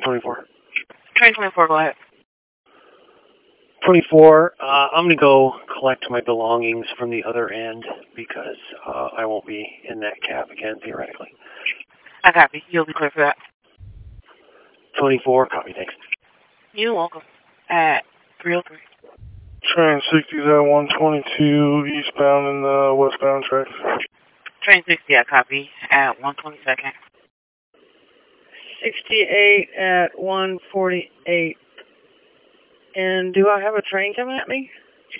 24. Train 24, go ahead. 24, I'm going to go collect my belongings from the other end because I won't be in that cab again, theoretically. I copy. You'll be clear for that. 24, copy, thanks. You're welcome. At 303. Train 60's at 122 eastbound in the westbound tracks. Train 60, I copy. At 122nd. 68 at 148. And do I have a train coming at me?